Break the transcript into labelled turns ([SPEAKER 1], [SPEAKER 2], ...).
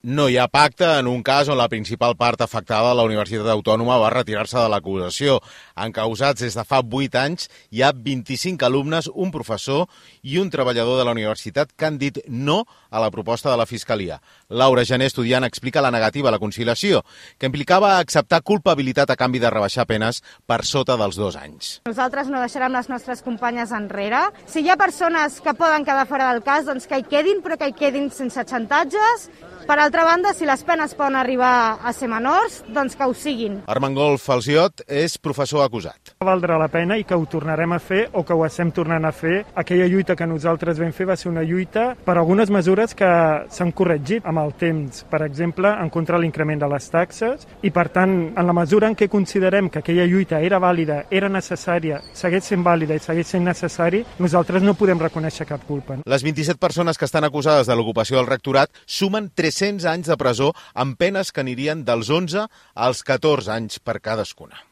[SPEAKER 1] No hi ha pacte en un cas on la principal part afectada de la Universitat Autònoma va retirar-se de l'acusació. Encausats des de fa 8 anys, hi ha 25 alumnes, un professor i un treballador de la universitat que han dit no a la proposta de la Fiscalia. Laura Gené, estudiant, explica la negativa a la conciliació, que implicava acceptar culpabilitat a canvi de rebaixar penes per sota dels 2 anys.
[SPEAKER 2] Nosaltres no deixarem les nostres companyes enrere. Si hi ha persones que poden quedar fora del cas, doncs que hi quedin, però que hi quedin sense xantatges. Per altra banda, si les penes poden arribar a ser menors, doncs que ho siguin.
[SPEAKER 1] Armengol Falsiot és professor acusat.
[SPEAKER 3] Valdrà la pena i que ho tornarem a fer o que ho estem tornant a fer. Aquella lluita que nosaltres vam fer va ser una lluita per algunes mesures que s'han corregit amb el temps. Per exemple, en contra de l'increment de les taxes i, per tant, en la mesura en què considerem que aquella lluita era vàlida, era necessària, segueix sent vàlida i segueix sent necessari, nosaltres no podem reconèixer cap culpa.
[SPEAKER 1] Les 27 persones que estan acusades de l'ocupació del rectorat sumen 300 anys de presó amb penes que anirien dels 11 als 14 anys per cadascuna.